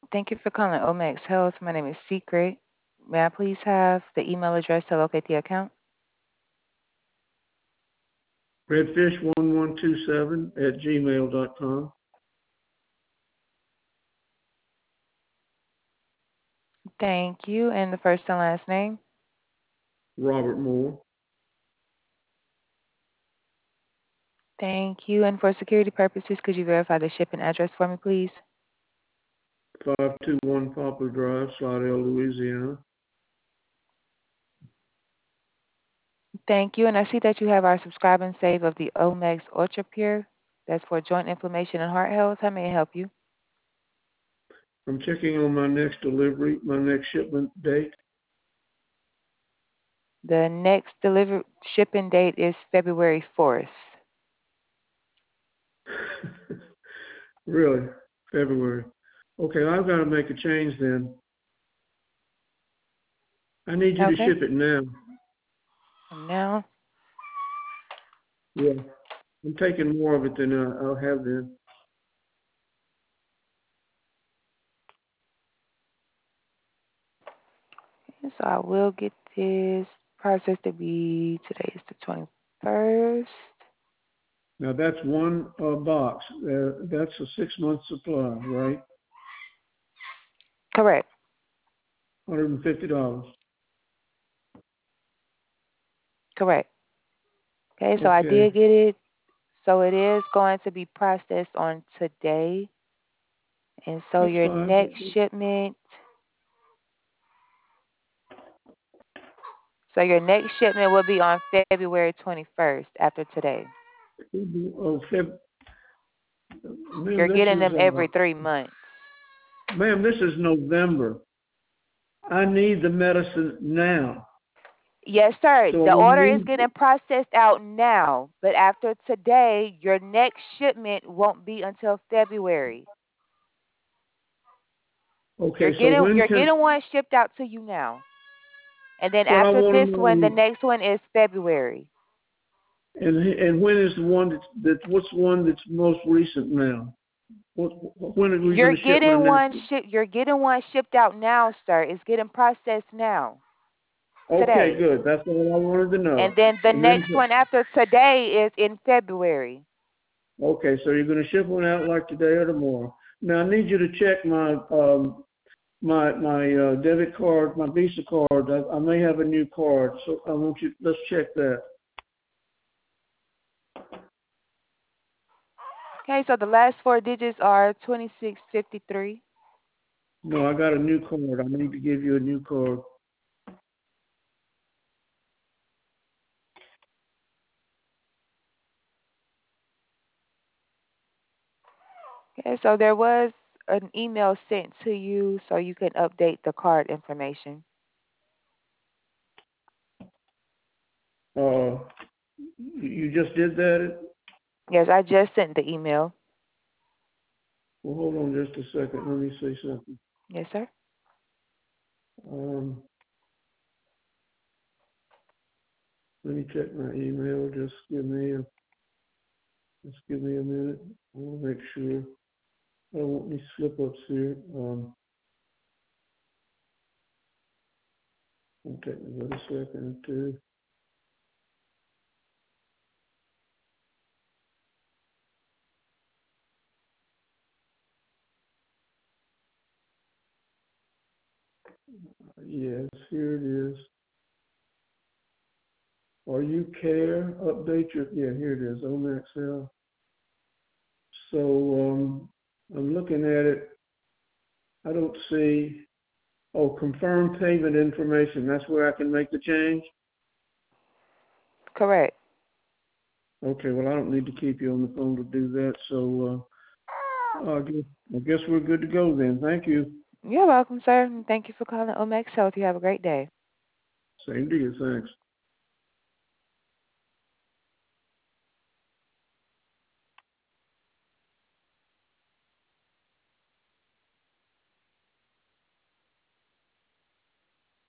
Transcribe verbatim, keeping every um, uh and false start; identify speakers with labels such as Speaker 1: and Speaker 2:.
Speaker 1: Thank you for calling Omex Health. My name is Secret. May I please have the email address to locate the account?
Speaker 2: redfish one one two seven at gmail dot com.
Speaker 1: Thank you. And the first and last name?
Speaker 2: Robert Moore.
Speaker 1: Thank you. And for security purposes, could you verify the shipping address for me, please?
Speaker 2: five two one Poplar Drive, Slidell, Louisiana.
Speaker 1: Thank you. And I see that you have our subscribe and save of the Omex Ultra Pure. That's for joint inflammation and heart health. How may I help you?
Speaker 2: I'm checking on my next delivery, my next shipment date.
Speaker 1: The next deliver shipping date is February fourth.
Speaker 2: Really? February. Okay, I've got to make a change then. I need you
Speaker 1: Okay.
Speaker 2: to ship it now.
Speaker 1: Now?
Speaker 2: Yeah. I'm taking more of it than uh, I'll have then.
Speaker 1: So I will get this process to be, today is the twenty-first.
Speaker 2: Now that's one uh, box. Uh, that's a six-month supply, right?
Speaker 1: Correct.
Speaker 2: one hundred fifty dollars.
Speaker 1: Correct. Okay, so
Speaker 2: Okay.
Speaker 1: I did get it. So it is going to be processed on today. And so
Speaker 2: That's
Speaker 1: your
Speaker 2: fine.
Speaker 1: next shipment, so your next shipment will be on February twenty-first after today.
Speaker 2: Oh, Feb. Ma'am,
Speaker 1: You're
Speaker 2: this
Speaker 1: getting
Speaker 2: is,
Speaker 1: them
Speaker 2: uh,
Speaker 1: every three months.
Speaker 2: Ma'am, this is November. I need the medicine now.
Speaker 1: Yes, sir.
Speaker 2: So
Speaker 1: The
Speaker 2: I
Speaker 1: order is
Speaker 2: need,
Speaker 1: getting processed out now, but after today, your next shipment won't be until February.
Speaker 2: okay,
Speaker 1: You're
Speaker 2: so
Speaker 1: getting
Speaker 2: when
Speaker 1: you're
Speaker 2: can,
Speaker 1: getting one shipped out to you now. And then
Speaker 2: what I
Speaker 1: after
Speaker 2: want
Speaker 1: this
Speaker 2: to
Speaker 1: one, the
Speaker 2: know,
Speaker 1: next one is February.
Speaker 2: and, and when is the one that's, that, what's the one that's most recent now? What, when are we
Speaker 1: You're
Speaker 2: going to ship my
Speaker 1: getting
Speaker 2: next?
Speaker 1: one ship. You're getting one shipped out now, sir. It's getting processed now,
Speaker 2: Okay,
Speaker 1: today.
Speaker 2: good. That's all I wanted to know.
Speaker 1: And then the
Speaker 2: And then,
Speaker 1: next one after today is in February.
Speaker 2: okay, so you're going to ship one out like today or tomorrow. Now I need you to check my um, my my uh, debit card, my Visa card. I, I may have a new card, so I want you. Let's check that.
Speaker 1: Okay, so the last four digits are twenty-six fifty-three.
Speaker 2: No, I got a new card. I need to give you a new card.
Speaker 1: Okay, so there was an email sent to you so you can update the card information.
Speaker 2: Uh, you just did that?
Speaker 1: Yes, I just sent the email.
Speaker 2: Well, hold on just a second. Let me say something.
Speaker 1: Yes, sir.
Speaker 2: Um, let me check my email. Just give me a, just give me a minute. I want to make sure. I don't want any slip-ups here. Um, it'll take me about a second or two. Yes, here it is. Are you care? Update your, yeah, here it is, Omex Health. So um, I'm looking at it. I don't see, oh, confirm payment information. That's where I can make the change?
Speaker 1: Correct.
Speaker 2: Okay, well, I don't need to keep you on the phone to do that. So uh, I, guess, I guess we're good to go then. Thank you.
Speaker 1: You're welcome, sir. And thank you for calling Omex Health. You have a great day.
Speaker 2: Same to you. Thanks.